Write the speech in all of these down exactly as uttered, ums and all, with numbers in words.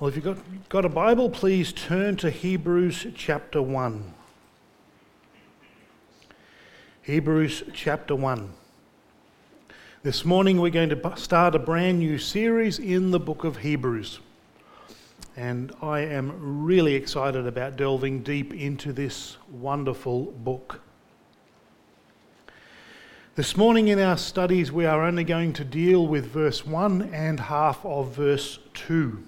Well, if you've got, got a Bible, please turn to Hebrews chapter one. Hebrews chapter one. This morning we're going to start a brand new series in the book of Hebrews. And I am really excited about delving deep into this wonderful book. This morning in our studies we are only going to deal with verse one and half of verse two.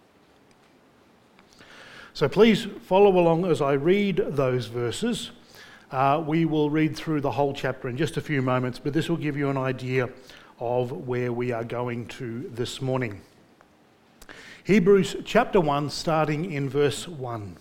So please follow along as I read those verses. Uh, we will read through the whole chapter in just a few moments, but this will give you an idea of where we are going to this morning. Hebrews chapter one, starting in verse one.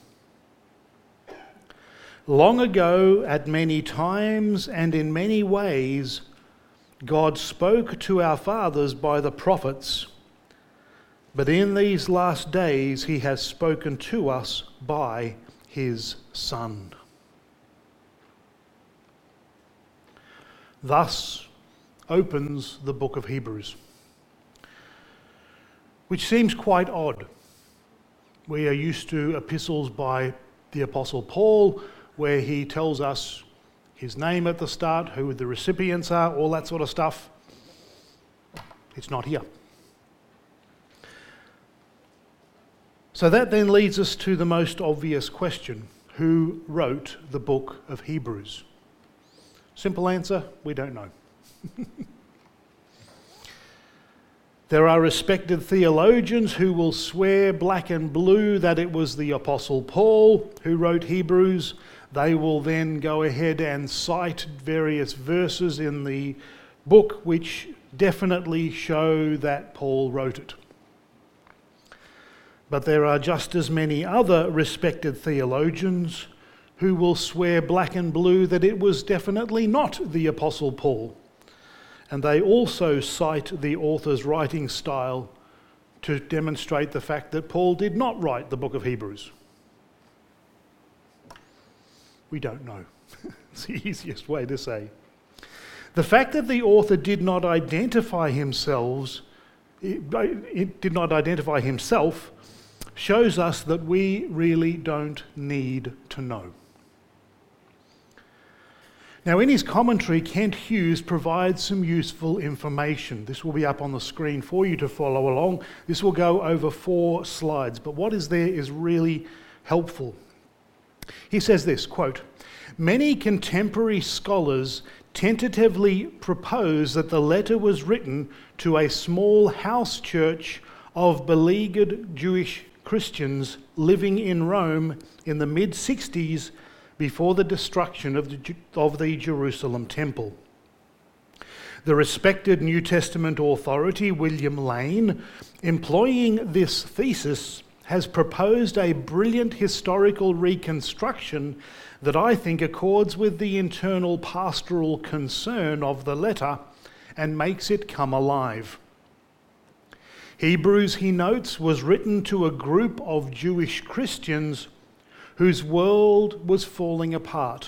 Long ago, at many times and in many ways, God spoke to our fathers by the prophets. But in these last days he has spoken to us by his Son. Thus opens the book of Hebrews, which seems quite odd. We are used to epistles by the Apostle Paul, where he tells us his name at the start, who the recipients are, all that sort of stuff. It's not here. So that then leads us to the most obvious question: who wrote the book of Hebrews? Simple answer, we don't know. There are respected theologians who will swear black and blue that it was the Apostle Paul who wrote Hebrews. They will then go ahead and cite various verses in the book which definitely show that Paul wrote it. But there are just as many other respected theologians who will swear black and blue that it was definitely not the Apostle Paul. And they also cite the author's writing style to demonstrate the fact that Paul did not write the book of Hebrews. We don't know. It's the easiest way to say. The fact that the author did not identify himself, it did not identify himself, shows us that we really don't need to know. Now, in his commentary, Kent Hughes provides some useful information. This will be up on the screen for you to follow along. This will go over four slides, but what is there is really helpful. He says this, quote, "Many contemporary scholars tentatively propose that the letter was written to a small house church of beleaguered Jewish Christians living in Rome in the mid-sixties before the destruction of the, of the Jerusalem temple. The respected New Testament authority, William Lane, employing this thesis, has proposed a brilliant historical reconstruction that I think accords with the internal pastoral concern of the letter and makes it come alive. Hebrews, he notes, was written to a group of Jewish Christians whose world was falling apart.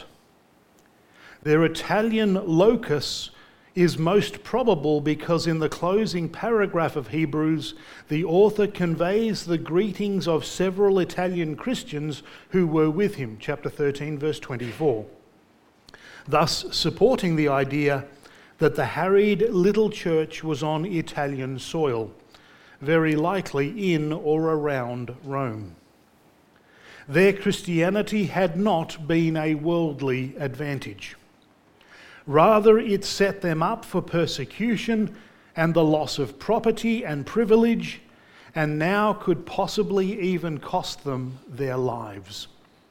Their Italian locus is most probable because in the closing paragraph of Hebrews, the author conveys the greetings of several Italian Christians who were with him, chapter thirteen, verse twenty-four, thus supporting the idea that the harried little church was on Italian soil, very likely in or around Rome. Their Christianity had not been a worldly advantage. Rather, it set them up for persecution and the loss of property and privilege, and now could possibly even cost them their lives.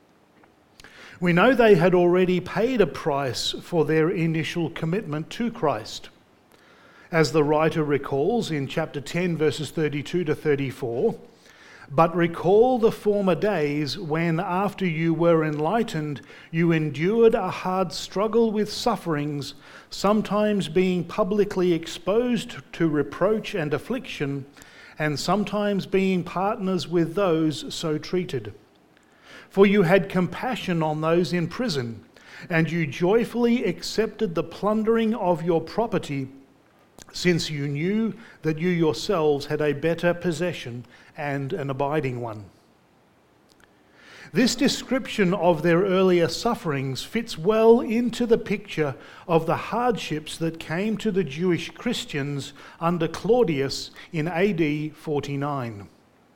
We know they had already paid a price for their initial commitment to Christ. As the writer recalls in chapter ten, verses thirty-two to thirty-four, "But recall the former days when, after you were enlightened, you endured a hard struggle with sufferings, sometimes being publicly exposed to reproach and affliction, and sometimes being partners with those so treated. For you had compassion on those in prison, and you joyfully accepted the plundering of your property, since you knew that you yourselves had a better possession and an abiding one. This description of their earlier sufferings fits well into the picture of the hardships that came to the Jewish Christians under Claudius in A D forty-nine.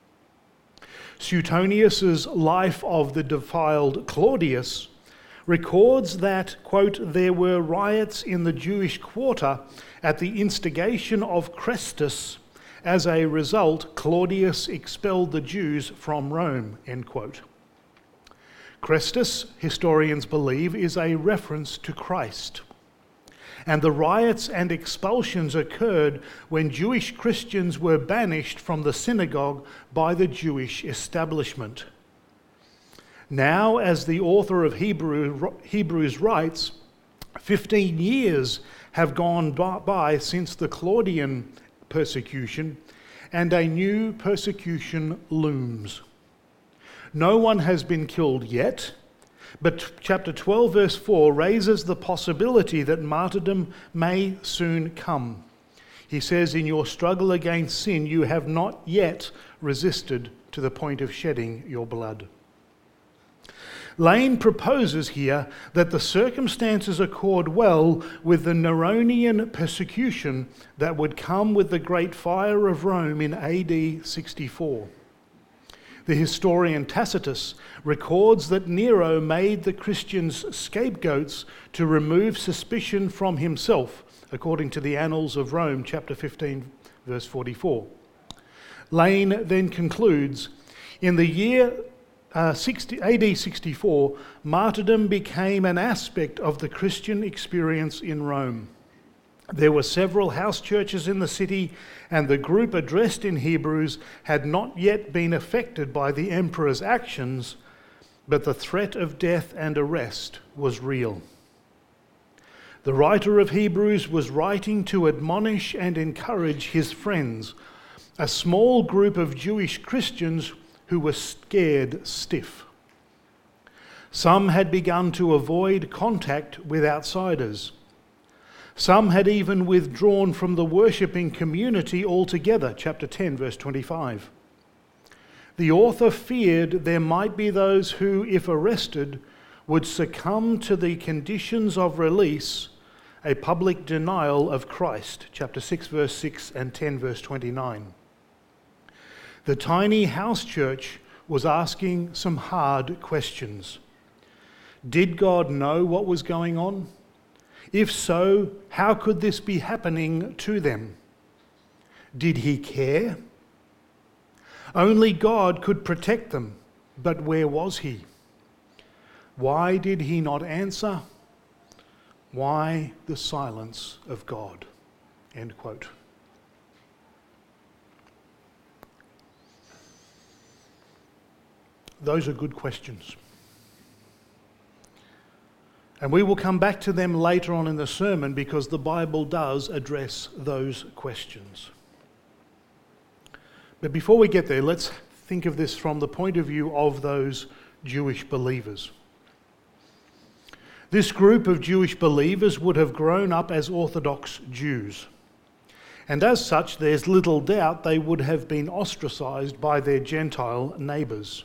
Suetonius's Life of the Defiled Claudius records that, quote, there were riots in the Jewish quarter at the instigation of Chrestus. As a result, Claudius expelled the Jews from Rome, end quote. Chrestus, historians believe, is a reference to Christ. And the riots and expulsions occurred when Jewish Christians were banished from the synagogue by the Jewish establishment. Now, as the author of Hebrew, Hebrews writes, fifteen years have gone by since the Claudian persecution, and a new persecution looms. No one has been killed yet, but chapter twelve verse four raises the possibility that martyrdom may soon come. He says, in your struggle against sin, you have not yet resisted to the point of shedding your blood. Lane proposes here that the circumstances accord well with the Neronian persecution that would come with the Great Fire of Rome in A D sixty-four. The historian Tacitus records that Nero made the Christians scapegoats to remove suspicion from himself, according to the Annals of Rome, chapter fifteen, verse forty-four. Lane then concludes, in the year uh, sixty, A D sixty-four, martyrdom became an aspect of the Christian experience in Rome. There were several house churches in the city, and the group addressed in Hebrews had not yet been affected by the emperor's actions, but the threat of death and arrest was real. The writer of Hebrews was writing to admonish and encourage his friends, a small group of Jewish Christians who were scared stiff. Some had begun to avoid contact with outsiders. Some had even withdrawn from the worshipping community altogether, chapter ten, verse twenty-five. The author feared there might be those who, if arrested, would succumb to the conditions of release, a public denial of Christ, chapter six, verse six, and ten, verse twenty-nine. The tiny house church was asking some hard questions. Did God know what was going on? If so, how could this be happening to them? Did he care? Only God could protect them, but where was he? Why did he not answer? Why the silence of God? End quote. Those are good questions. And we will come back to them later on in the sermon because the Bible does address those questions. But before we get there, let's think of this from the point of view of those Jewish believers. This group of Jewish believers would have grown up as Orthodox Jews. And as such, there's little doubt they would have been ostracized by their Gentile neighbors.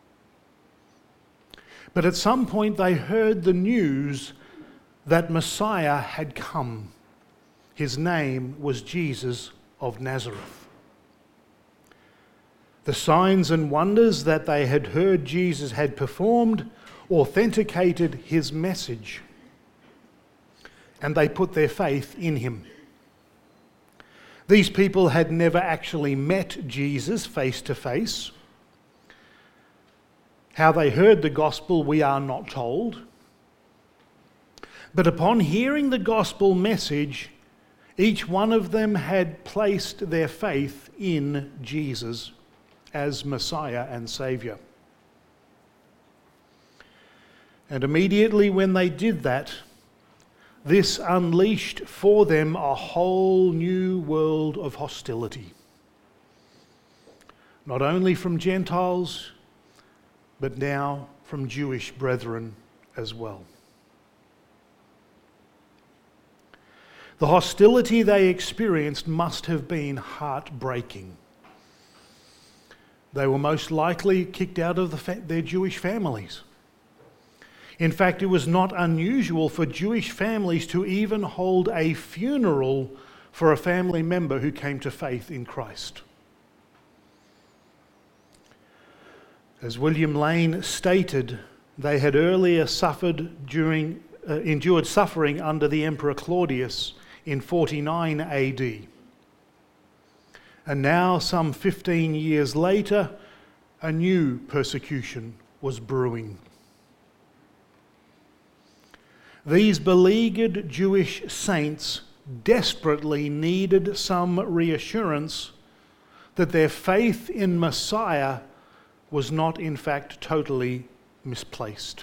But at some point they heard the news that Messiah had come. His name was Jesus of Nazareth. The signs and wonders that they had heard Jesus had performed authenticated his message, and they put their faith in him. These people had never actually met Jesus face to face. How they heard the gospel, we are not told. But upon hearing the gospel message, each one of them had placed their faith in Jesus as Messiah and Saviour. And immediately when they did that, this unleashed for them a whole new world of hostility. Not only from Gentiles, but now from Jewish brethren as well. The hostility they experienced must have been heartbreaking. They were most likely kicked out of the fa- their Jewish families. In fact, it was not unusual for Jewish families to even hold a funeral for a family member who came to faith in Christ. As William Lane stated, they had earlier suffered during, uh, endured suffering under the Emperor Claudius in forty-nine A D. And now, some fifteen years later, a new persecution was brewing. These beleaguered Jewish saints desperately needed some reassurance that their faith in Messiah was not, in fact, totally misplaced.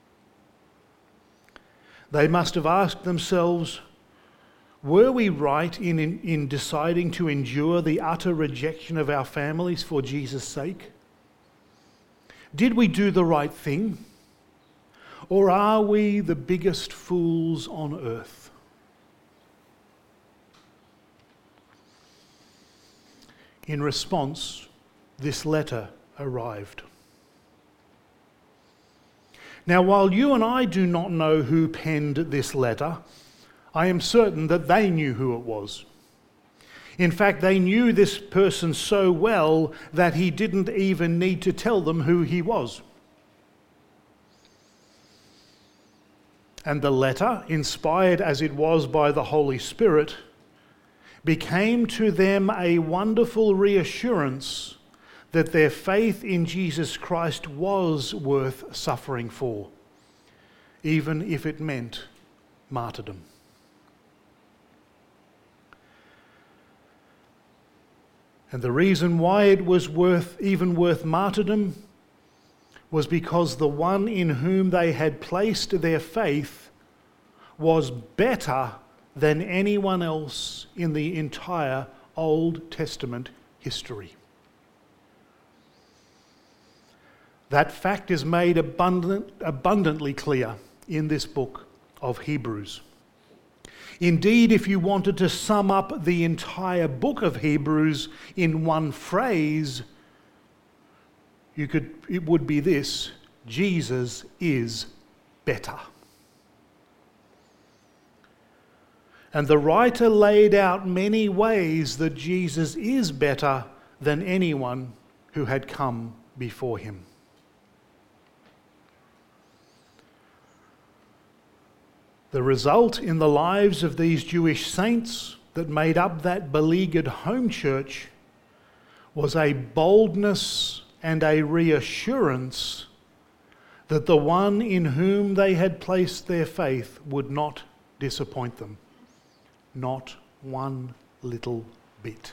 They must have asked themselves, were we right in, in, in deciding to endure the utter rejection of our families for Jesus' sake? Did we do the right thing? Or are we the biggest fools on earth? In response, this letter arrived. Now, while you and I do not know who penned this letter, I am certain that they knew who it was. In fact, they knew this person so well that he didn't even need to tell them who he was. And the letter, inspired as it was by the Holy Spirit, became to them a wonderful reassurance that their faith in Jesus Christ was worth suffering for, even if it meant martyrdom. And the reason why it was worth, even worth martyrdom, was because the one in whom they had placed their faith was better than anyone else in the entire Old Testament history. That fact is made abundant, abundantly clear in this book of Hebrews. Indeed, if you wanted to sum up the entire book of Hebrews in one phrase, you could, it would be this: Jesus is better. And the writer laid out many ways that Jesus is better than anyone who had come before him. The result in the lives of these Jewish saints that made up that beleaguered home church was a boldness and a reassurance that the one in whom they had placed their faith would not disappoint them. Not one little bit.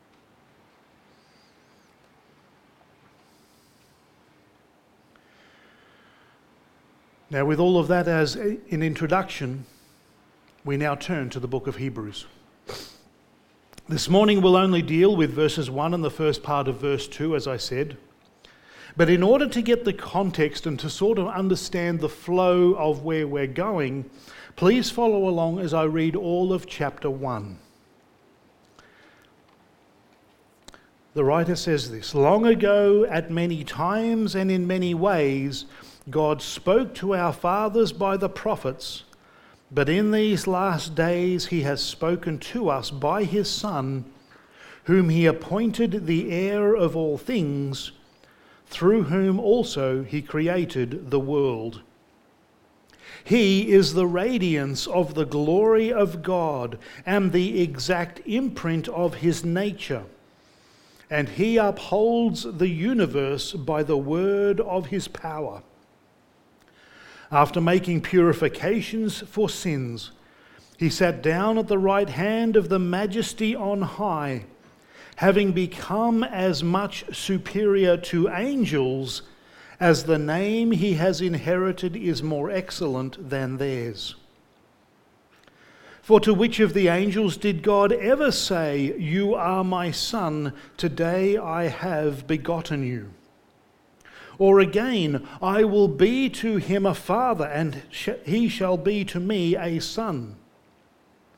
Now, with all of that as an introduction, we now turn to the book of Hebrews. This morning we'll only deal with verses one and the first part of verse two, as I said. But in order to get the context and to sort of understand the flow of where we're going, please follow along as I read all of chapter one. The writer says this: "Long ago, at many times and in many ways, God spoke to our fathers by the prophets, but in these last days he has spoken to us by his Son, whom he appointed the heir of all things, through whom also he created the world. He is the radiance of the glory of God and the exact imprint of his nature, and he upholds the universe by the word of his power. After making purifications for sins, he sat down at the right hand of the Majesty on high, having become as much superior to angels as the name he has inherited is more excellent than theirs. For to which of the angels did God ever say, 'You are my son, today I have begotten you'? Or again, 'I will be to him a father, and he shall be to me a son'?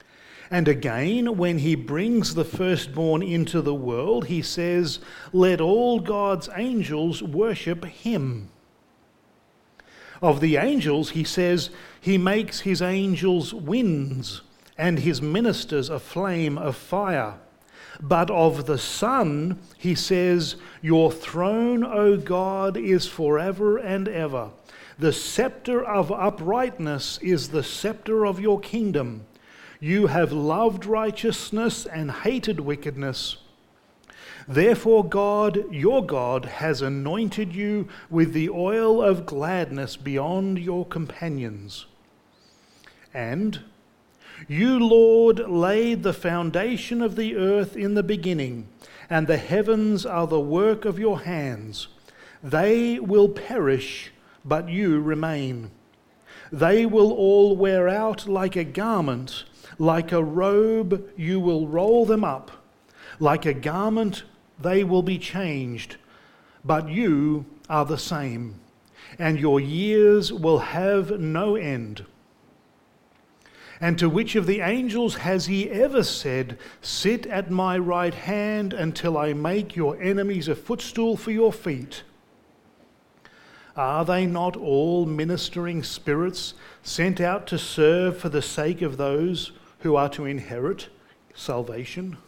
And again, when he brings the firstborn into the world, he says, "Let all God's angels worship him." Of the angels, he says, "He makes his angels winds and his ministers a flame of fire." But of the Son, he says, "Your throne, O God, is forever and ever. The scepter of uprightness is the scepter of your kingdom. You have loved righteousness and hated wickedness. Therefore God, your God, has anointed you with the oil of gladness beyond your companions. And you, Lord, laid the foundation of the earth in the beginning, and the heavens are the work of your hands. They will perish, but you remain. They will all wear out like a garment. Like a robe, you will roll them up. Like a garment, they will be changed. But you are the same, and your years will have no end. And to which of the angels has he ever said, 'Sit at my right hand until I make your enemies a footstool for your feet'? Are they not all ministering spirits sent out to serve for the sake of those who are to inherit salvation?"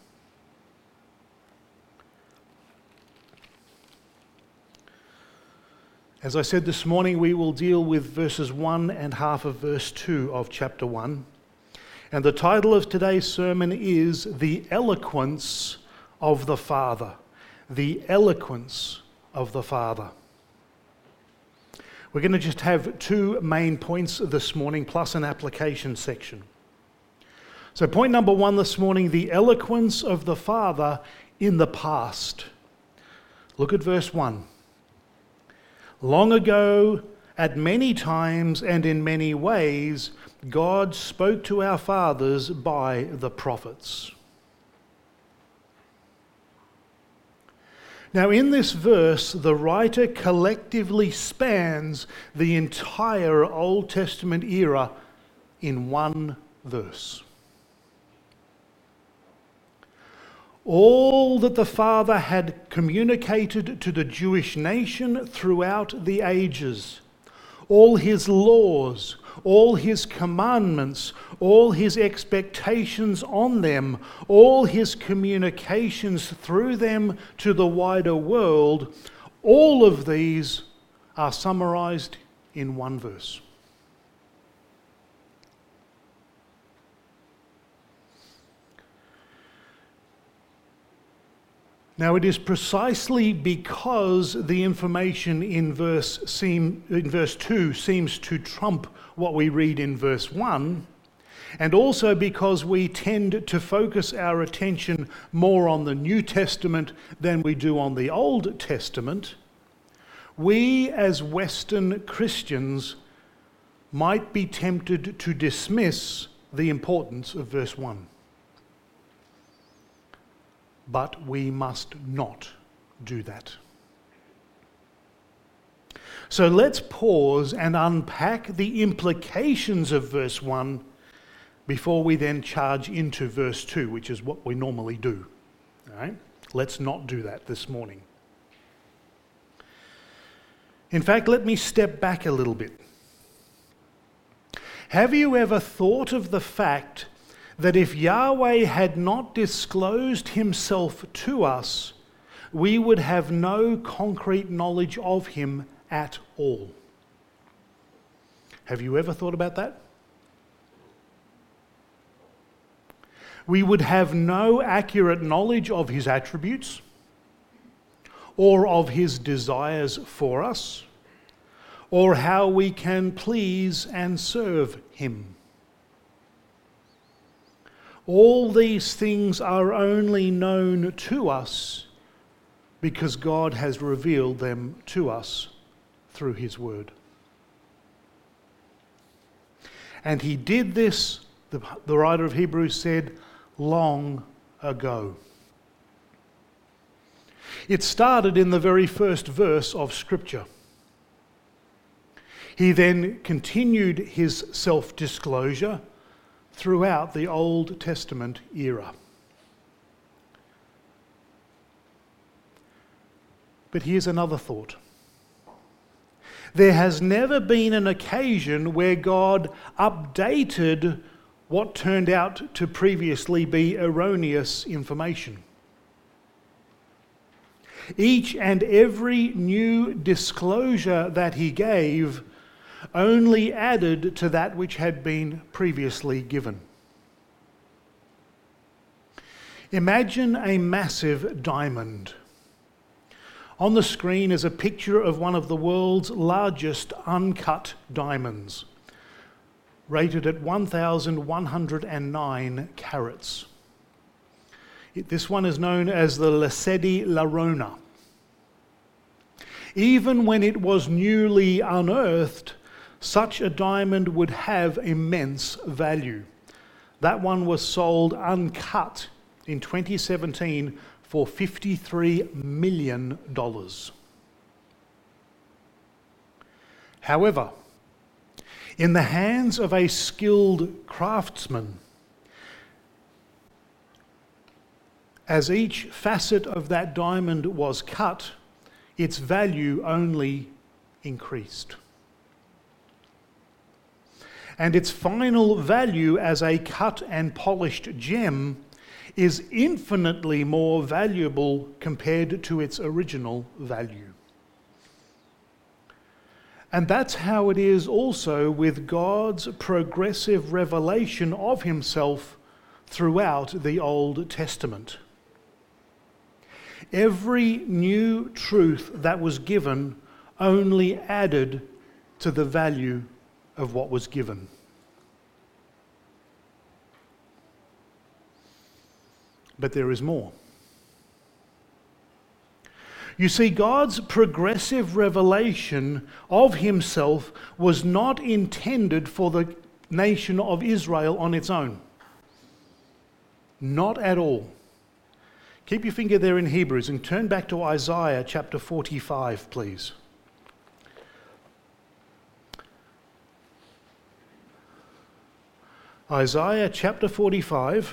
As I said this morning, we will deal with verses one and half of verse two of chapter one. And the title of today's sermon is "The Eloquence of the Father." The Eloquence of the Father. We're going to just have two main points this morning, plus an application section. So point number one this morning, the eloquence of the Father in the past. Look at verse one. "Long ago, at many times and in many ways, God spoke to our fathers by the prophets." Now, in this verse, the writer collectively spans the entire Old Testament era in one verse. All that the Father had communicated to the Jewish nation throughout the ages, all his laws, all his commandments, all his expectations on them, all his communications through them to the wider world, all of these are summarized in one verse. Now, it is precisely because the information in verse, seem, in verse two seems to trump what we read in verse one, and also because we tend to focus our attention more on the New Testament than we do on the Old Testament, we as Western Christians might be tempted to dismiss the importance of verse one. But we must not do that. So let's pause and unpack the implications of verse one before we then charge into verse two, which is what we normally do. All right? Let's not do that this morning. In fact, let me step back a little bit. Have you ever thought of the fact that if Yahweh had not disclosed himself to us, we would have no concrete knowledge of him at all? Have you ever thought about that? We would have no accurate knowledge of his attributes or of his desires for us or how we can please and serve him. All these things are only known to us because God has revealed them to us through his word. And he did this, the, the writer of Hebrews said, long ago. It started in the very first verse of Scripture. He then continued his self-disclosure throughout the Old Testament era. But here's another thought. There has never been an occasion where God updated what turned out to previously be erroneous information. Each and every new disclosure that he gave only added to that which had been previously given. Imagine a massive diamond. On the screen is a picture of one of the world's largest uncut diamonds, rated at one thousand one hundred nine carats. It, this one is known as the Lesedi La Rona. Even when it was newly unearthed, such a diamond would have immense value. That one was sold uncut in twenty seventeen for fifty-three million dollars. However, in the hands of a skilled craftsman, as each facet of that diamond was cut, its value only increased. And its final value as a cut and polished gem is infinitely more valuable compared to its original value. And that's how it is also with God's progressive revelation of himself throughout the Old Testament. Every new truth that was given only added to the value of what was given. But there is more. You see, God's progressive revelation of himself was not intended for the nation of Israel on its own. Not at all. Keep your finger there in Hebrews and turn back to Isaiah chapter forty-five, please. Isaiah chapter forty-five.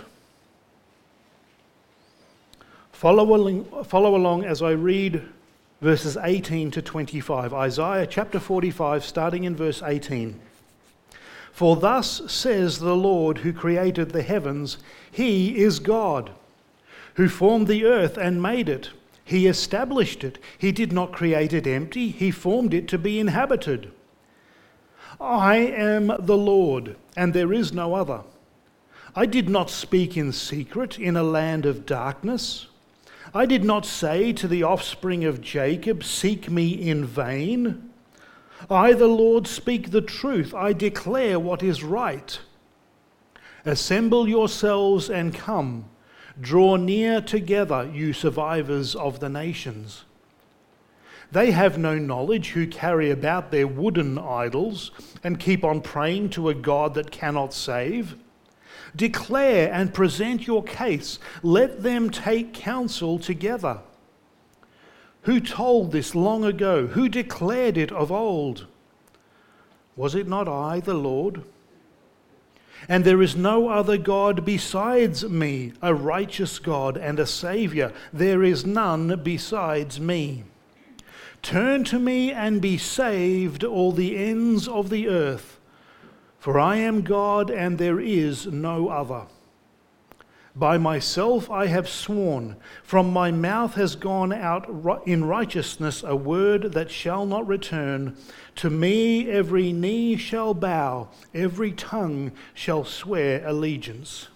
Follow along, follow along as I read verses eighteen to twenty-five. Isaiah chapter forty-five, starting in verse eighteen. For thus says the Lord who created the heavens, he is God, who formed the earth and made it. He established it. He did not create it empty. He formed it to be inhabited. I am the Lord, and there is no other. I did not speak in secret in a land of darkness. I did not say to the offspring of Jacob, seek me in vain. I, the Lord, speak the truth. I declare what is right. Assemble yourselves and come. Draw near together, you survivors of the nations. They have no knowledge who carry about their wooden idols and keep on praying to a God that cannot save. Declare and present your case. Let them take counsel together. Who told this long ago? Who declared it of old? Was it not I, the Lord? And there is no other God besides me, a righteous God and a Saviour. There is none besides me. Turn to me and be saved, all the ends of the earth. For I am God and there is no other. By myself I have sworn, from my mouth has gone out in righteousness a word that shall not return. To me every knee shall bow, every tongue shall swear allegiance.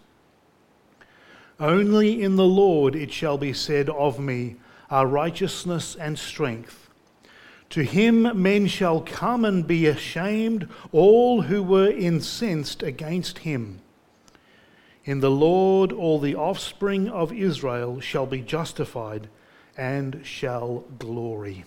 Only in the Lord it shall be said of me, are righteousness and strength. To him men shall come and be ashamed, all who were incensed against him. In the Lord all the offspring of Israel shall be justified and shall glory.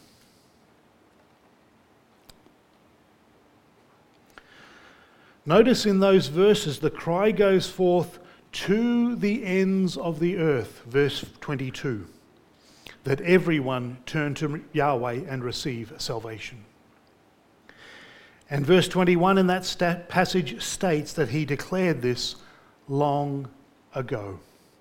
Notice in those verses the cry goes forth to the ends of the earth, verse twenty-two. That everyone turn to Yahweh and receive salvation. And verse twenty-one in that stat passage states that he declared this long ago.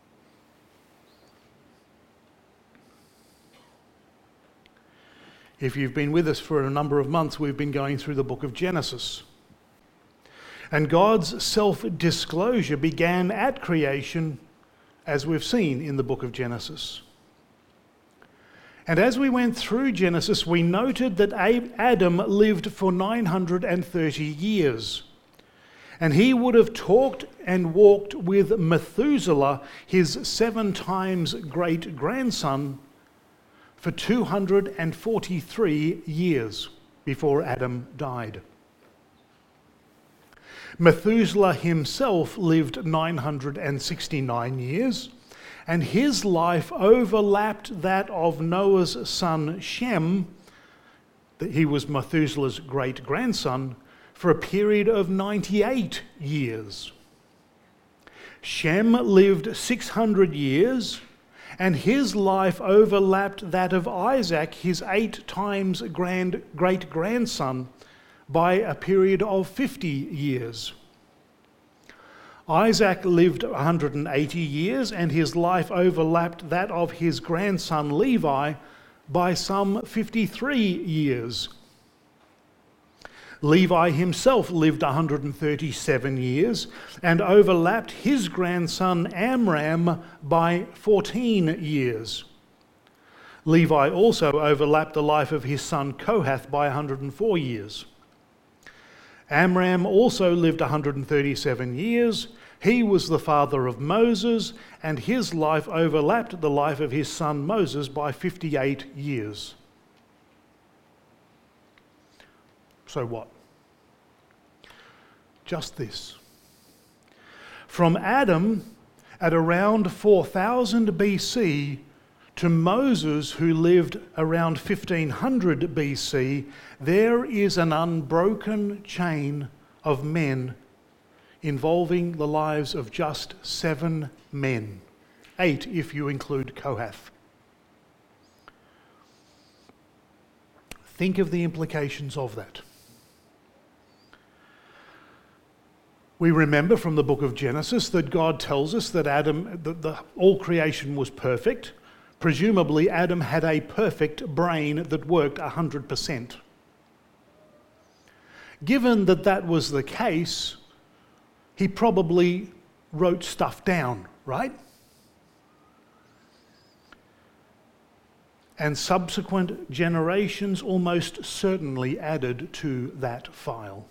If you've been with us for a number of months, we've been going through the book of Genesis. And God's self-disclosure began at creation, as we've seen in the book of Genesis. And as we went through Genesis, we noted that Adam lived for nine hundred thirty years. And he would have talked and walked with Methuselah, his seven times great-grandson, for two hundred forty-three years before Adam died. Methuselah himself lived nine hundred sixty-nine years, and his life overlapped that of Noah's son Shem, that he was Methuselah's great-grandson, for a period of ninety-eight years. Shem lived six hundred years, and his life overlapped that of Isaac, his eight times grand, great-grandson, by a period of fifty years. Isaac lived one hundred eighty years, and his life overlapped that of his grandson Levi by some fifty-three years. Levi himself lived one hundred thirty-seven years and overlapped his grandson Amram by fourteen years. Levi also overlapped the life of his son Kohath by one hundred four years. Amram also lived one hundred thirty-seven years. He was the father of Moses, and his life overlapped the life of his son Moses by fifty-eight years. So what? Just this. From Adam at around four thousand B C to Moses, who lived around fifteen hundred B C, there is an unbroken chain of men involving the lives of just seven men. Eight if you include Kohath. Think of the implications of that. We remember from the book of Genesis that God tells us that Adam, that the, all creation was perfect. Presumably, Adam had a perfect brain that worked one hundred percent. Given that that was the case, he probably wrote stuff down, right? And subsequent generations almost certainly added to that file.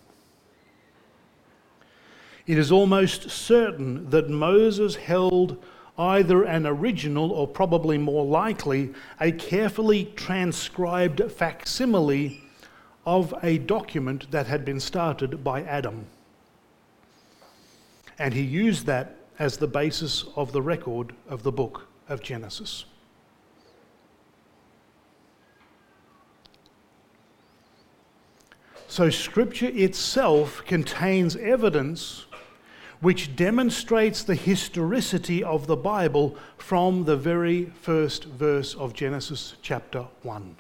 It is almost certain that Moses held either an original or, probably more likely, a carefully transcribed facsimile of a document that had been started by Adam. And he used that as the basis of the record of the book of Genesis. So Scripture itself contains evidence which demonstrates the historicity of the Bible from the very first verse of Genesis chapter one.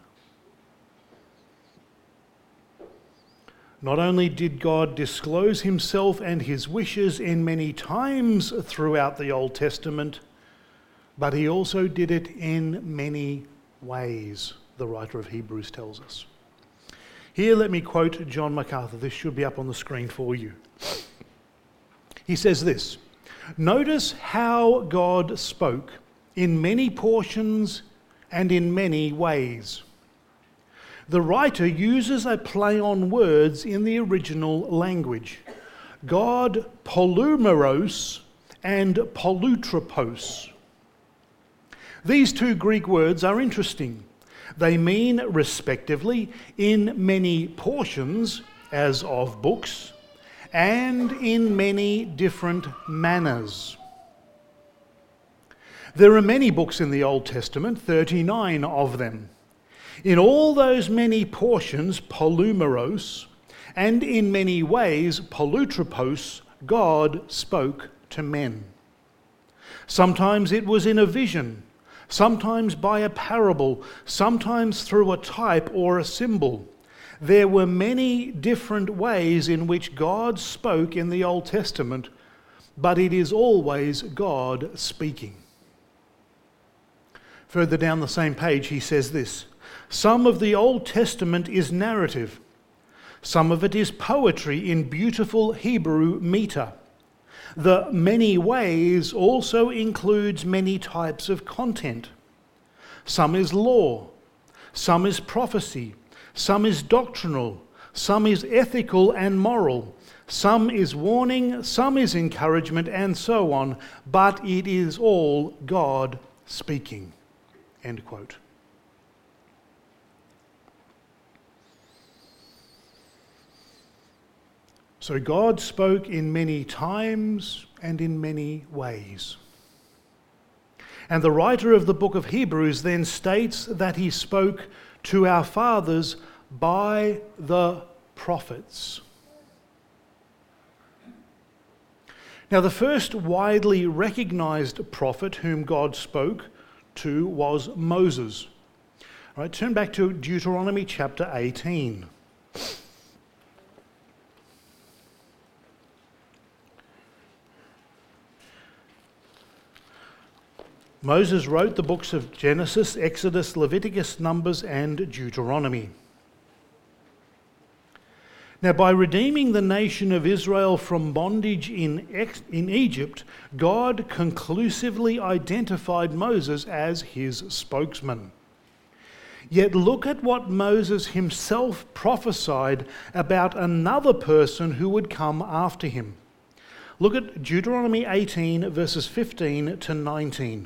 Not only did God disclose himself and his wishes in many times throughout the Old Testament, but he also did it in many ways, the writer of Hebrews tells us. Here, let me quote John MacArthur. This should be up on the screen for you. He says this: "Notice how God spoke in many portions and in many ways. The writer uses a play on words in the original language. God polumeros and polutropos. These two Greek words are interesting. They mean, respectively, in many portions, as of books, and in many different manners. There are many books in the Old Testament, thirty-nine of them. In all those many portions, polumeros, and in many ways, polutropos, God spoke to men. Sometimes it was in a vision, sometimes by a parable, sometimes through a type or a symbol. There were many different ways in which God spoke in the Old Testament, but it is always God speaking. Further down the same page, he says this: some of the Old Testament is narrative. Some of it is poetry in beautiful Hebrew meter. The many ways also includes many types of content. Some is law, some is prophecy, some is doctrinal, some is ethical and moral, some is warning, some is encouragement, and so on, but it is all God speaking. End quote. So God spoke in many times and in many ways. And the writer of the book of Hebrews then states that he spoke to our fathers by the prophets. Now, the first widely recognized prophet whom God spoke to was Moses. All right, turn back to Deuteronomy chapter eighteen. Moses wrote the books of Genesis, Exodus, Leviticus, Numbers, and Deuteronomy. Now, by redeeming the nation of Israel from bondage in, ex- in Egypt, God conclusively identified Moses as his spokesman. Yet look at what Moses himself prophesied about another person who would come after him. Look at Deuteronomy eighteen, verses fifteen to nineteen.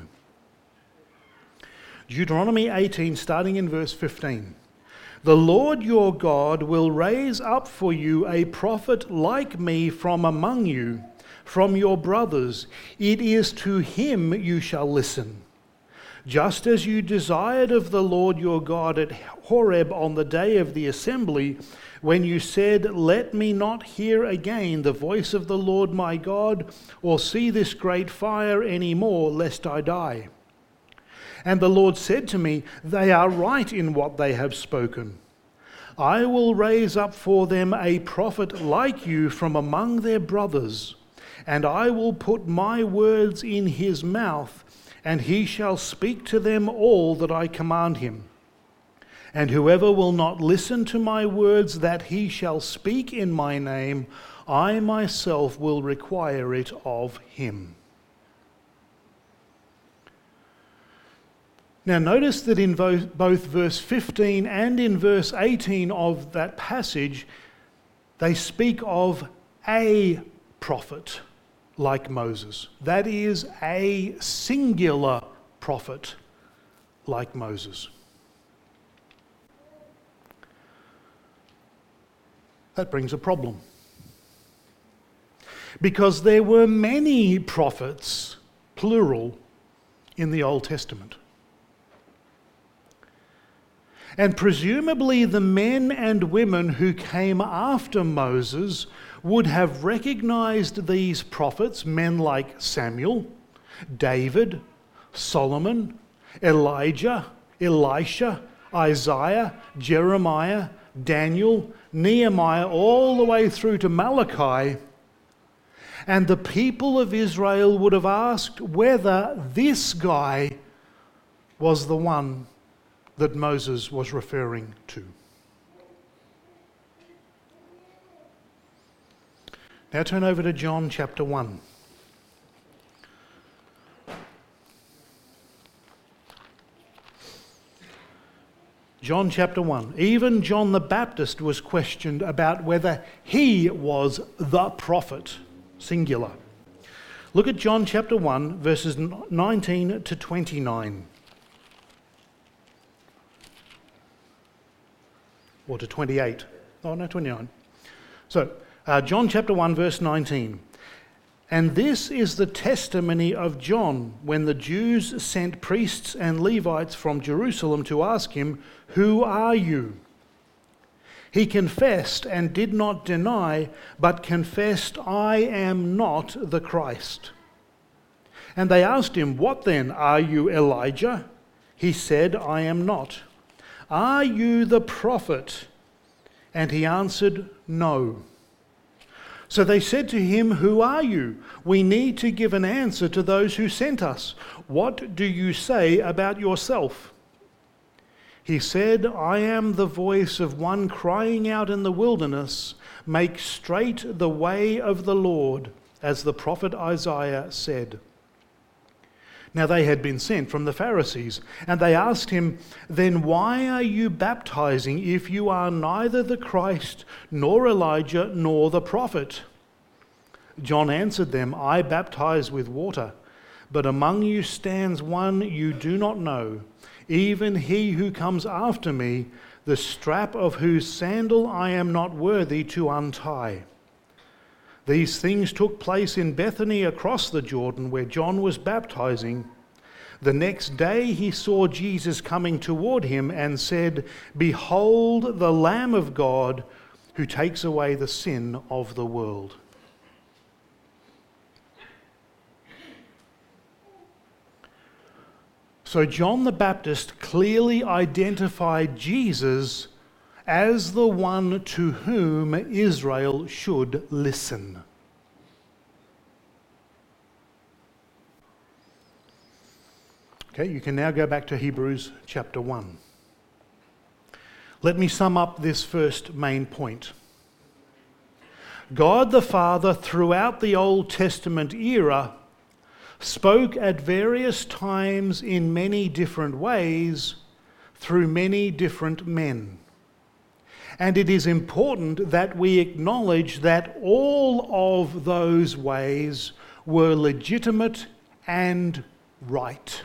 Deuteronomy eighteen, starting in verse fifteen. The Lord your God will raise up for you a prophet like me from among you, from your brothers. It is to him you shall listen. Just as you desired of the Lord your God at Horeb on the day of the assembly, when you said, let me not hear again the voice of the Lord my God, or see this great fire any more, lest I die. And the Lord said to me, they are right in what they have spoken. I will raise up for them a prophet like you from among their brothers, and I will put my words in his mouth, and he shall speak to them all that I command him. And whoever will not listen to my words that he shall speak in my name, I myself will require it of him. Now notice that in both verse fifteen and in verse eighteen of that passage, they speak of a prophet like Moses. That is, a singular prophet like Moses. That brings a problem. Because there were many prophets, plural, in the Old Testament. And presumably the men and women who came after Moses would have recognized these prophets, men like Samuel, David, Solomon, Elijah, Elisha, Isaiah, Jeremiah, Daniel, Nehemiah, all the way through to Malachi. And the people of Israel would have asked whether this guy was the one that Moses was referring to. Now turn over to John chapter one. John chapter one. Even John the Baptist was questioned about whether he was the prophet, singular. Look at John chapter one, verses nineteen to twenty-nine. Or to twenty-eight. Oh, no, twenty-nine. So, uh, John chapter one, verse nineteen. And this is the testimony of John when the Jews sent priests and Levites from Jerusalem to ask him, who are you? He confessed and did not deny, but confessed, I am not the Christ. And they asked him, what then? Are you Elijah? He said, I am not. Are you the prophet? And he answered, no. So they said to him, "Who are you? We need to give an answer to those who sent us. What do you say about yourself?" He said, "I am the voice of one crying out in the wilderness, 'Make straight the way of the Lord,' as the prophet Isaiah said." Now they had been sent from the Pharisees, and they asked him, "Then why are you baptizing if you are neither the Christ, nor Elijah, nor the prophet?" John answered them, "I baptize with water, but among you stands one you do not know, even he who comes after me, the strap of whose sandal I am not worthy to untie." These things took place in Bethany across the Jordan, where John was baptizing. The next day he saw Jesus coming toward him and said, "Behold the Lamb of God who takes away the sin of the world." So John the Baptist clearly identified Jesus as the one to whom Israel should listen. Okay, you can now go back to Hebrews chapter one. Let me sum up this first main point. God the Father, throughout the Old Testament era, spoke at various times in many different ways through many different men. And it is important that we acknowledge that all of those ways were legitimate and right.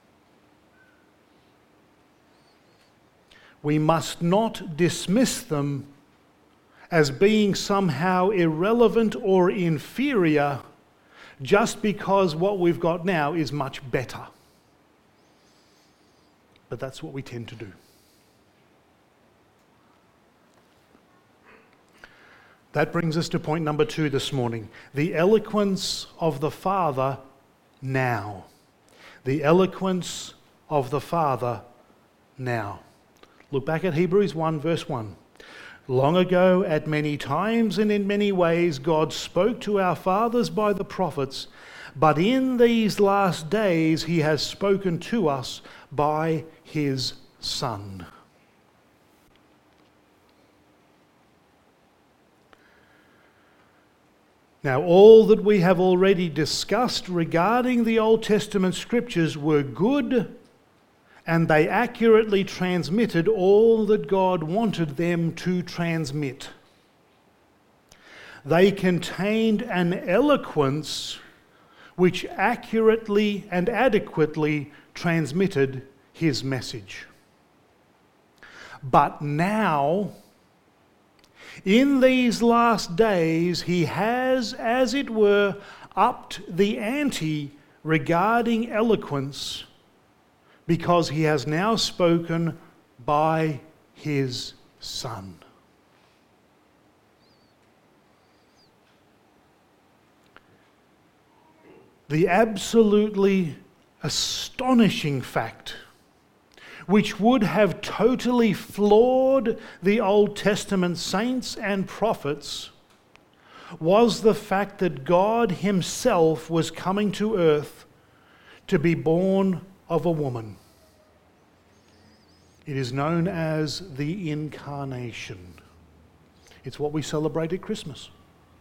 We must not dismiss them as being somehow irrelevant or inferior just because what we've got now is much better. But that's what we tend to do. That brings us to point number two this morning. The eloquence of the Father now. The eloquence of the Father now. Look back at Hebrews one verse one. Long ago, at many times and in many ways, God spoke to our fathers by the prophets, but in these last days he has spoken to us by his Son. Now, all that we have already discussed regarding the Old Testament scriptures were good, and they accurately transmitted all that God wanted them to transmit. They contained an eloquence which accurately and adequately transmitted his message. But now, in these last days, he has, as it were, upped the ante regarding eloquence, because he has now spoken by his Son. The absolutely astonishing fact, which would have totally floored the Old Testament saints and prophets, was the fact that God himself was coming to earth to be born of a woman. It is known as the Incarnation. It's what we celebrate at Christmas.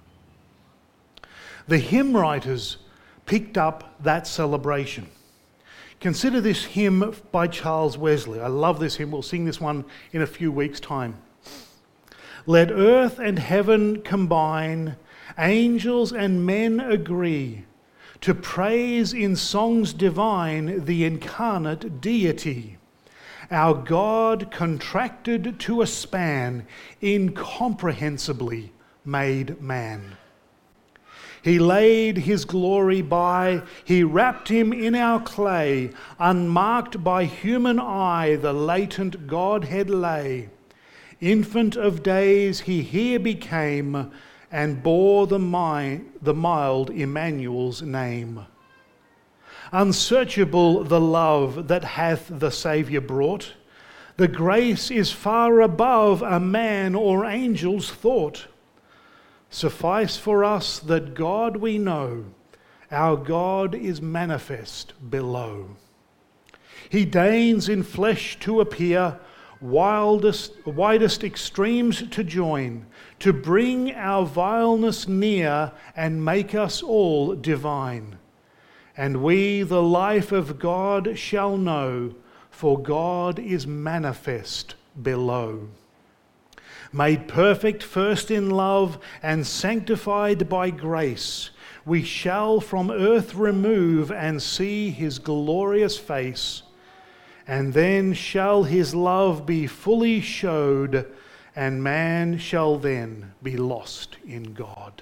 The hymn writers picked up that celebration. Consider this hymn by Charles Wesley. I love this hymn. We'll sing this one in a few weeks' time. Let earth and heaven combine, angels and men agree, to praise in songs divine the incarnate deity, our God contracted to a span, incomprehensibly made man. He laid his glory by, he wrapped him in our clay, unmarked by human eye the latent Godhead lay. Infant of days he here became, and bore the, mi- the mild Emmanuel's name. Unsearchable the love that hath the Saviour brought, the grace is far above a man or angel's thought. Suffice for us that God we know, our God is manifest below. He deigns in flesh to appear, wildest, widest extremes to join, to bring our vileness near and make us all divine. And we the life of God shall know, for God is manifest below. Made perfect first in love and sanctified by grace, we shall from earth remove and see his glorious face. And then shall his love be fully showed, and man shall then be lost in God.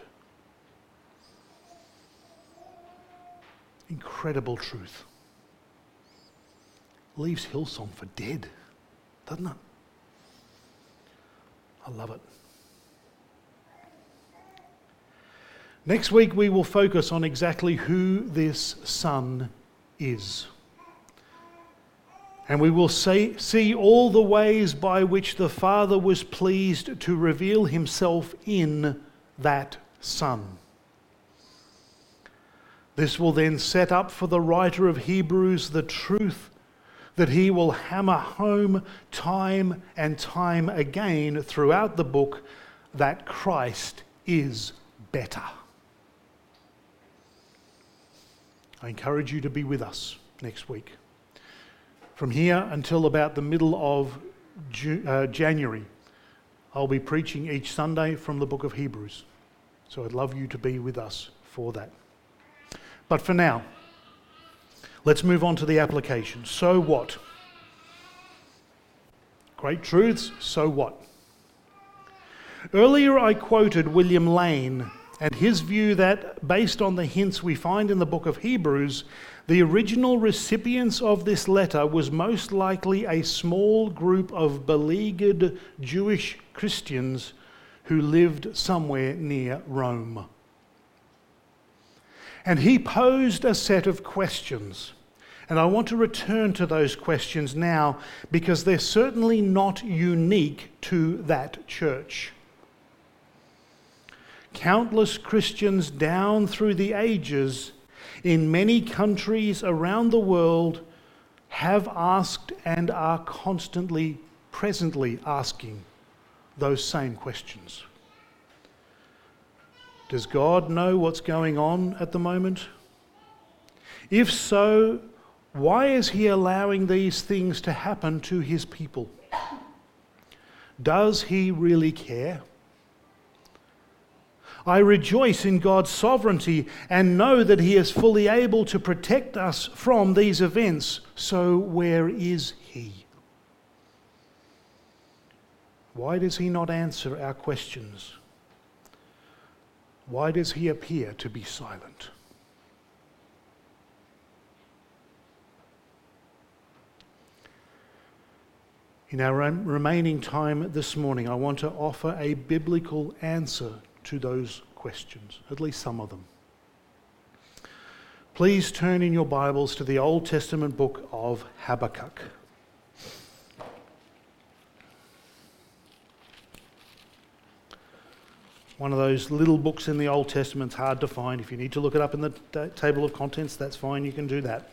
Incredible truth. Leaves Hillsong for dead, doesn't it? I love it. Next week we will focus on exactly who this Son is. And we will see, see all the ways by which the Father was pleased to reveal himself in that Son. This will then set up for the writer of Hebrews the truth that he will hammer home time and time again throughout the book, that Christ is better. I encourage you to be with us next week. From here until about the middle of Ju- uh, January, I'll be preaching each Sunday from the book of Hebrews. So I'd love you to be with us for that. But for now, let's move on to the application. So what? Great truths, so what? Earlier I quoted William Lane and his view that, based on the hints we find in the book of Hebrews, the original recipients of this letter was most likely a small group of beleaguered Jewish Christians who lived somewhere near Rome. And he posed a set of questions. And I want to return to those questions now because they're certainly not unique to that church. Countless Christians down through the ages in many countries around the world have asked and are constantly, presently asking those same questions. Does God know what's going on at the moment? If so, why is he allowing these things to happen to his people? Does he really care? I rejoice in God's sovereignty and know that he is fully able to protect us from these events. So where is he? Why does he not answer our questions? Why does he appear to be silent? In our remaining time this morning, I want to offer a biblical answer to those questions, at least some of them. Please turn in your Bibles to the Old Testament book of Habakkuk. One of those little books in the Old Testament, it's hard to find. If you need to look it up in the t- table of contents, that's fine, you can do that.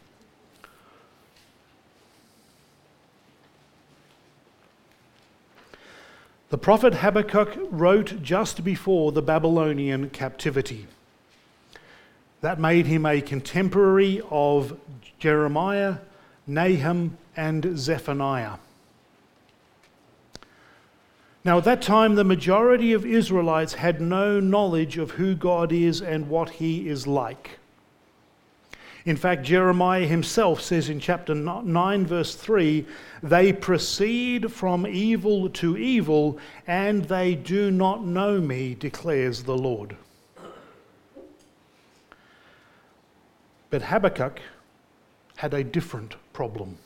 The prophet Habakkuk wrote just before the Babylonian captivity. That made him a contemporary of Jeremiah, Nahum, and Zephaniah. Now, at that time, the majority of Israelites had no knowledge of who God is and what he is like. In fact, Jeremiah himself says in chapter nine, verse three, they proceed from evil to evil, and they do not know me, declares the Lord. But Habakkuk had a different problem.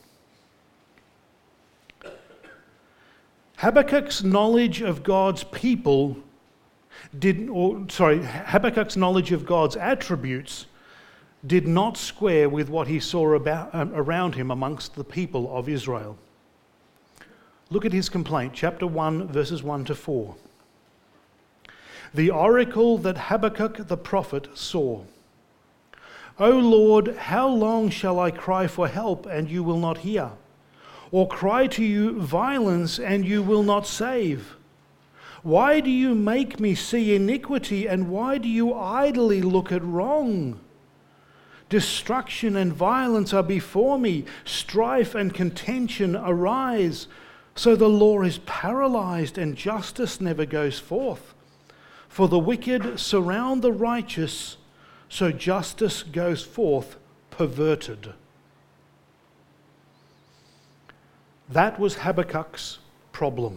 Habakkuk's knowledge of God's people did, or sorry, Habakkuk's knowledge of God's attributes did not square with what he saw about, um, around him amongst the people of Israel. Look at his complaint, chapter one, verses one to four. the oracle that Habakkuk the prophet saw. O Lord, how long shall I cry for help, and you will not hear? Or cry to you violence, and you will not save? Why do you make me see iniquity, and why do you idly look at wrong? Destruction and violence are before me, strife and contention arise. So the law is paralyzed, and justice never goes forth. For the wicked surround the righteous, so justice goes forth perverted. That was Habakkuk's problem.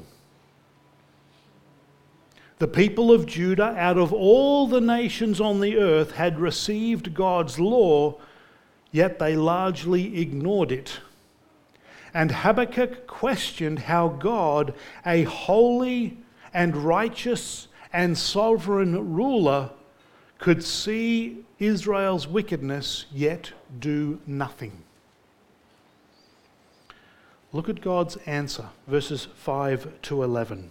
The people of Judah, out of all the nations on the earth, had received God's law, yet they largely ignored it. And Habakkuk questioned how God, a holy and righteous and sovereign ruler, could see Israel's wickedness yet do nothing. Look at God's answer, verses five to eleven.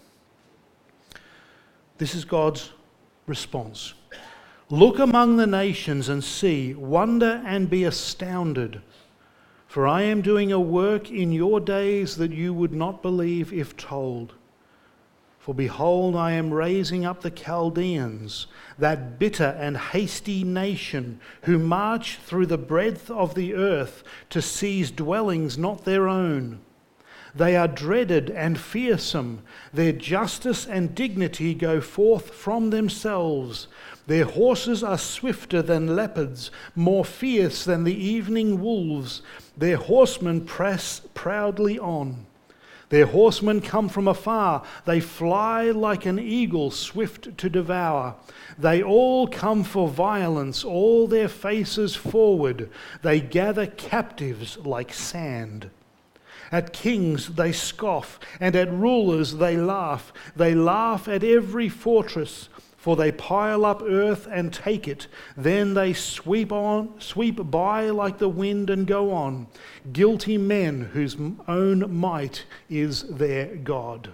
This is God's response. Look among the nations and see, wonder and be astounded. For I am doing a work in your days that you would not believe if told. For behold, I am raising up the Chaldeans, that bitter and hasty nation, who march through the breadth of the earth to seize dwellings not their own. They are dreaded and fearsome. Their justice and dignity go forth from themselves. Their horses are swifter than leopards, more fierce than the evening wolves. Their horsemen press proudly on. Their horsemen come from afar. They fly like an eagle, swift to devour. They all come for violence, all their faces forward. They gather captives like sand. At kings they scoff, and at rulers they laugh. They laugh at every fortress, for they pile up earth and take it. Then they sweep on, sweep by like the wind and go on. Guilty men whose own might is their God.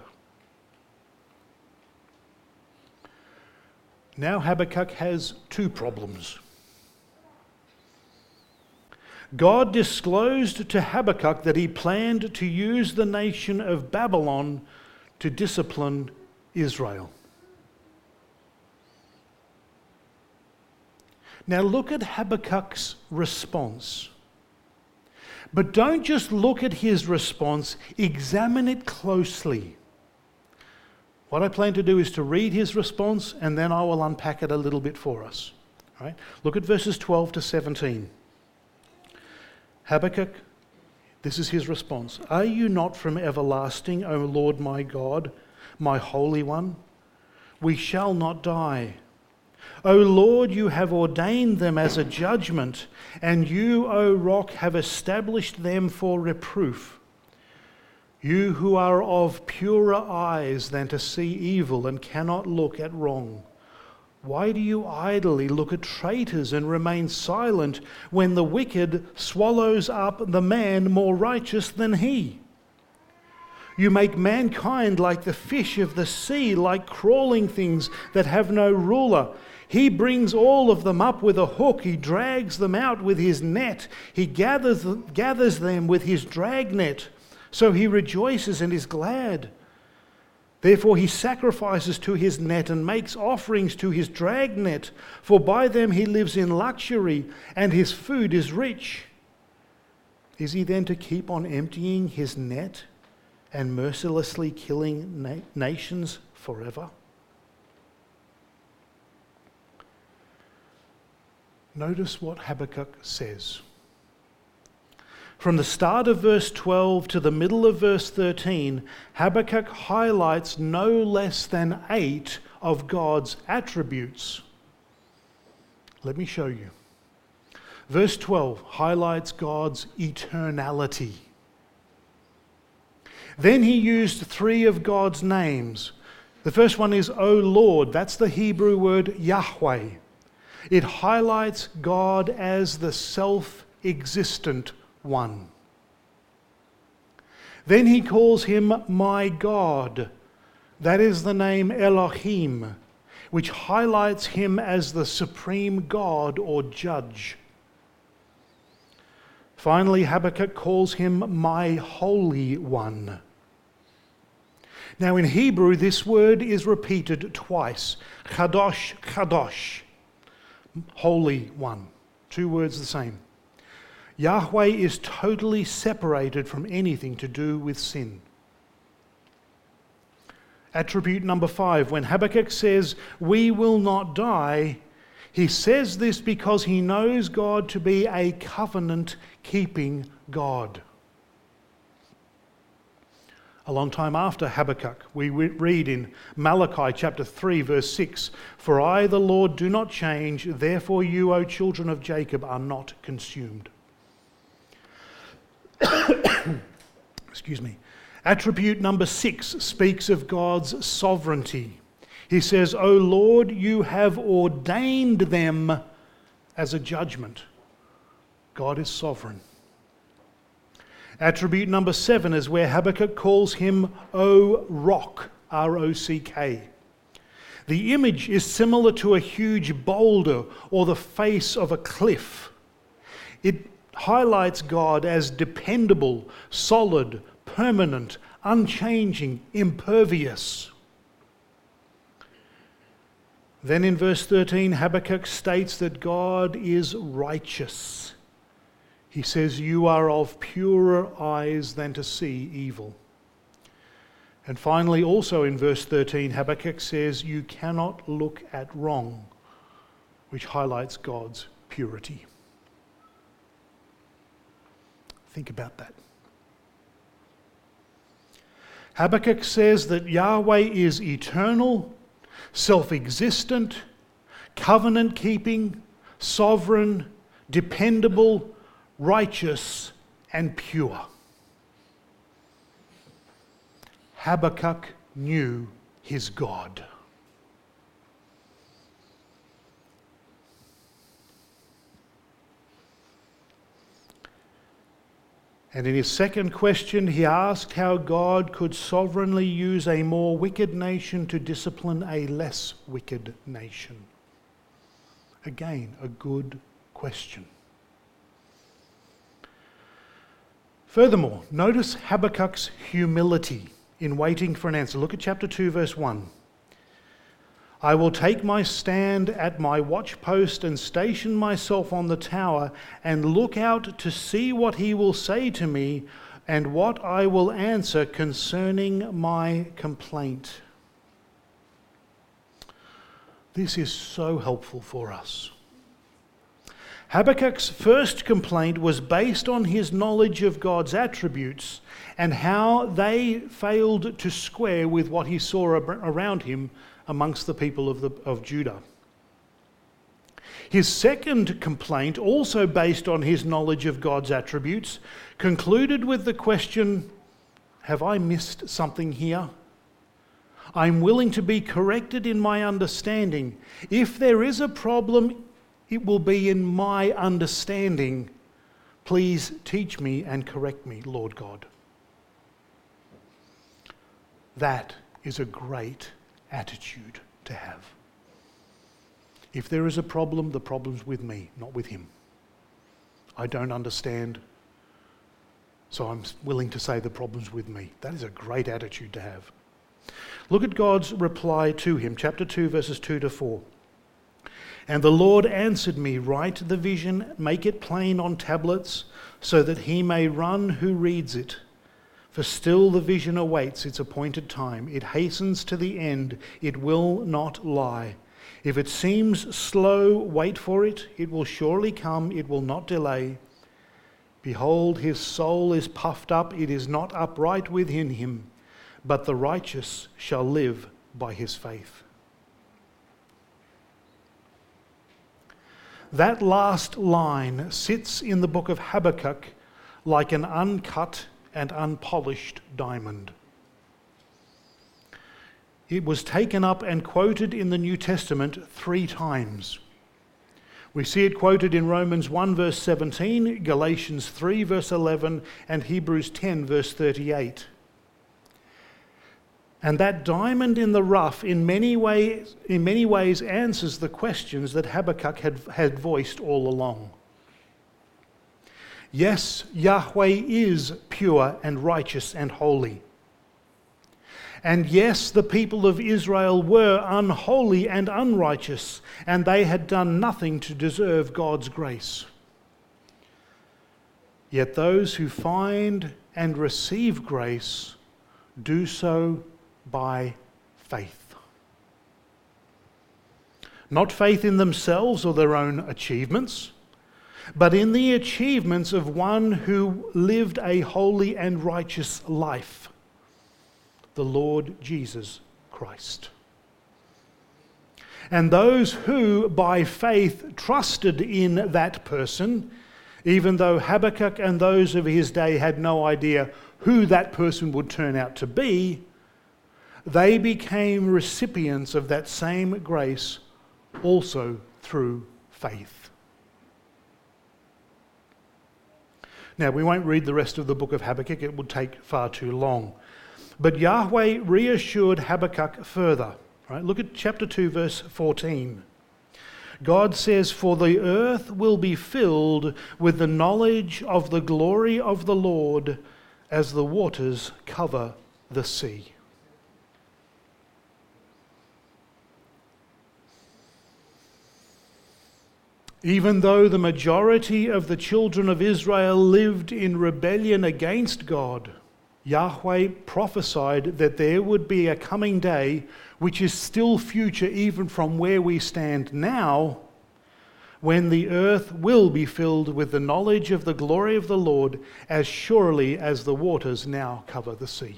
Now Habakkuk has two problems. God disclosed to Habakkuk that he planned to use the nation of Babylon to discipline Israel. Now look at Habakkuk's response. But don't just look at his response, examine it closely. What I plan to do is to read his response, and then I will unpack it a little bit for us. All right? Look at verses twelve to seventeen. Habakkuk, this is his response. Are you not from everlasting, O Lord my God, my Holy One? We shall not die. O Lord, you have ordained them as a judgment, and you, O Rock, have established them for reproof. You who are of purer eyes than to see evil and cannot look at wrong. Why do you idly look at traitors and remain silent when the wicked swallows up the man more righteous than he? You make mankind like the fish of the sea, like crawling things that have no ruler. He brings all of them up with a hook. He drags them out with his net. He gathers, gathers them with his dragnet. So he rejoices and is glad. Therefore he sacrifices to his net and makes offerings to his dragnet, for by them he lives in luxury, and his food is rich. Is he then to keep on emptying his net and mercilessly killing na- nations forever? Notice what Habakkuk says. From the start of verse twelve to the middle of verse thirteen, Habakkuk highlights no less than eight of God's attributes. Let me show you. Verse twelve highlights God's eternality. Then he used three of God's names. The first one is O Lord. That's the Hebrew word Yahweh. It highlights God as the self-existent one. Then he calls him my God. That is the name Elohim, which highlights him as the supreme God or judge. Finally, Habakkuk calls him my Holy One. Now in Hebrew, this word is repeated twice. Kadosh, Kadosh, Holy One. Two words the same. Yahweh is totally separated from anything to do with sin. Attribute number five, when Habakkuk says, we will not die, he says this because he knows God to be a covenant-keeping God. A long time after Habakkuk, we read in Malachi chapter three, verse six, for I, the Lord, do not change, therefore you, O children of Jacob, are not consumed. Excuse me. Attribute number six speaks of God's sovereignty. He says, O Lord, you have ordained them as a judgment. God is sovereign. Attribute number seven is where Habakkuk calls him O Rock, R O C K. The image is similar to a huge boulder or the face of a cliff. It highlights God as dependable, solid, permanent, unchanging, impervious. Then in verse thirteen, Habakkuk states that God is righteous. He says, you are of purer eyes than to see evil. And finally, also in verse thirteen, Habakkuk says, you cannot look at wrong, which highlights God's purity. Think about that. Habakkuk says that Yahweh is eternal, self-existent, covenant-keeping, sovereign, dependable, righteous, and pure. Habakkuk knew his God. And in his second question, he asked how God could sovereignly use a more wicked nation to discipline a less wicked nation. Again, a good question. Furthermore, notice Habakkuk's humility in waiting for an answer. Look at chapter two, verse one. I will take my stand at my watchpost and station myself on the tower and look out to see what he will say to me and what I will answer concerning my complaint. This is so helpful for us. Habakkuk's first complaint was based on his knowledge of God's attributes and how they failed to square with what he saw around him amongst the people of, the, of Judah. His second complaint, also based on his knowledge of God's attributes, concluded with the question, have I missed something here? I'm willing to be corrected in my understanding. If there is a problem, it will be in my understanding. Please teach me and correct me, Lord God. That is a great attitude to have. If there is a problem, the problem's with me, not with him. I don't understand, so I'm willing to say the problem's with me. That is a great attitude to have. Look at God's reply to him, chapter two, verses two to four. And the Lord answered me, write the vision, make it plain on tablets, so that he may run who reads it. For still the vision awaits its appointed time. It hastens to the end. It will not lie. If it seems slow, wait for it. It will surely come. It will not delay. Behold, his soul is puffed up. It is not upright within him. But the righteous shall live by his faith. That last line sits in the book of Habakkuk like an uncut and unpolished diamond. It was taken up and quoted in the New Testament three times. We see it quoted in Romans one verse seventeen, Galatians three verse eleven, and Hebrews ten verse thirty-eight. And that diamond in the rough in many ways, in many ways answers the questions that Habakkuk had, had voiced all along. Yes, Yahweh is pure and righteous and holy. And yes, the people of Israel were unholy and unrighteous, and they had done nothing to deserve God's grace. Yet those who find and receive grace do so by faith. Not faith in themselves or their own achievements, but in the achievements of one who lived a holy and righteous life, the Lord Jesus Christ. And those who, by faith, trusted in that person, even though Habakkuk and those of his day had no idea who that person would turn out to be, they became recipients of that same grace also through faith. Now, we won't read the rest of the book of Habakkuk, it would take far too long. But Yahweh reassured Habakkuk further. Right? Look at chapter two, verse fourteen. God says, "For the earth will be filled with the knowledge of the glory of the Lord as the waters cover the sea." Even though the majority of the children of Israel lived in rebellion against God, Yahweh prophesied that there would be a coming day, which is still future even from where we stand now, when the earth will be filled with the knowledge of the glory of the Lord as surely as the waters now cover the sea.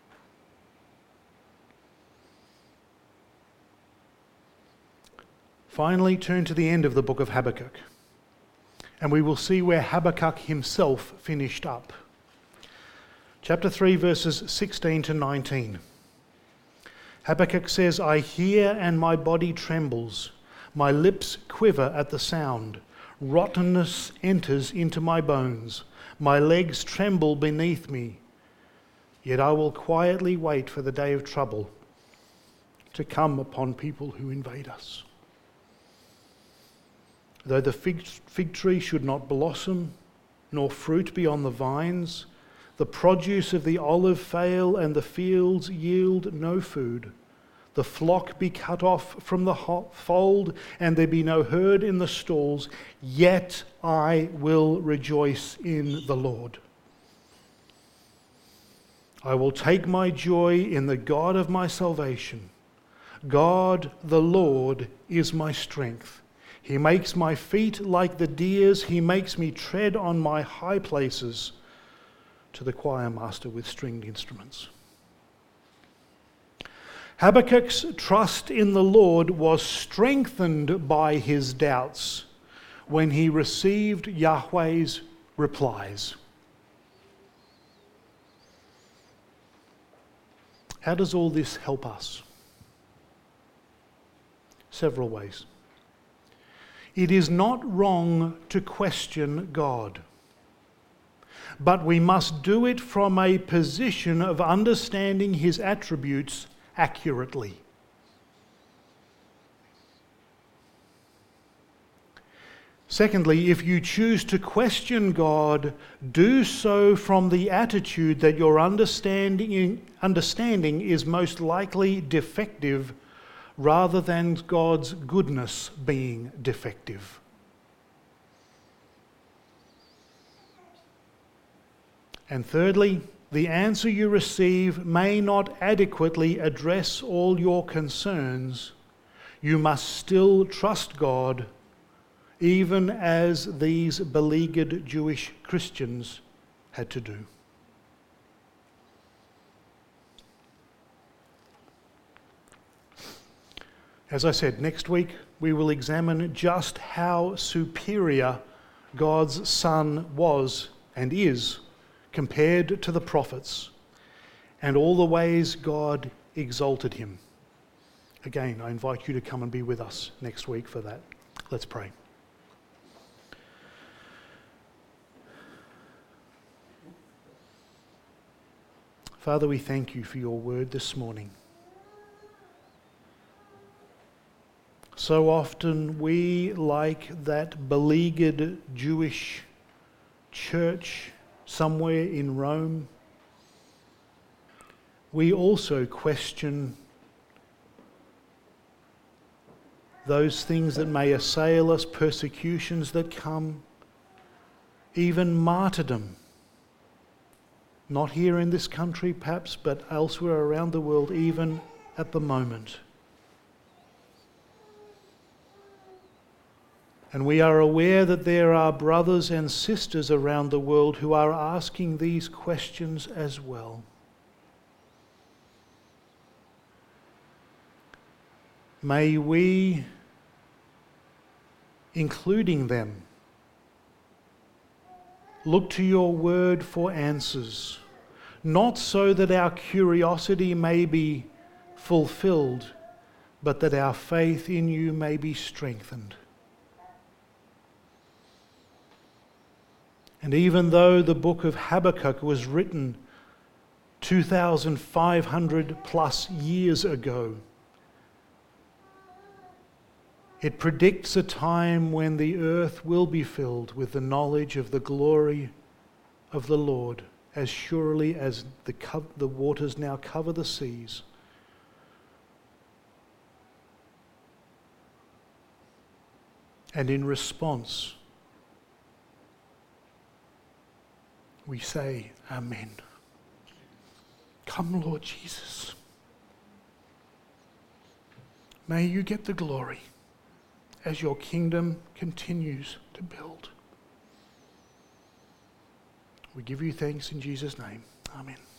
Finally, turn to the end of the book of Habakkuk, and we will see where Habakkuk himself finished up. Chapter three, verses sixteen to nineteen. Habakkuk says, "I hear and my body trembles. My lips quiver at the sound. Rottenness enters into my bones. My legs tremble beneath me. Yet I will quietly wait for the day of trouble to come upon people who invade us. Though the fig, fig tree should not blossom, nor fruit be on the vines, the produce of the olive fail, and the fields yield no food, the flock be cut off from the fold, and there be no herd in the stalls, yet I will rejoice in the Lord. I will take my joy in the God of my salvation. God the Lord is my strength. He makes my feet like the deer's. He makes me tread on my high places." To the choir master with stringed instruments. Habakkuk's trust in the Lord was strengthened by his doubts when he received Yahweh's replies. How does all this help us? Several ways. It is not wrong to question God, but we must do it from a position of understanding his attributes accurately. Secondly, if you choose to question God, do so from the attitude that your understanding, understanding is most likely defective, rather than God's goodness being defective. And thirdly, the answer you receive may not adequately address all your concerns. You must still trust God, even as these beleaguered Jewish Christians had to do. As I said, next week we will examine just how superior God's Son was and is compared to the prophets, and all the ways God exalted him. Again, I invite you to come and be with us next week for that. Let's pray. Father, we thank you for your word this morning. So often we, like that beleaguered Jewish church somewhere in Rome, we also question those things that may assail us, persecutions that come, even martyrdom. Not here in this country perhaps, but elsewhere around the world, even at the moment. And we are aware that there are brothers and sisters around the world who are asking these questions as well. May we, including them, look to your word for answers, not so that our curiosity may be fulfilled, but that our faith in you may be strengthened. And even though the book of Habakkuk was written two thousand five hundred plus years ago, it predicts a time when the earth will be filled with the knowledge of the glory of the Lord, as surely as the, co- the waters now cover the seas. And in response, we say, Amen. Come, Lord Jesus. May you get the glory as your kingdom continues to build. We give you thanks in Jesus' name. Amen.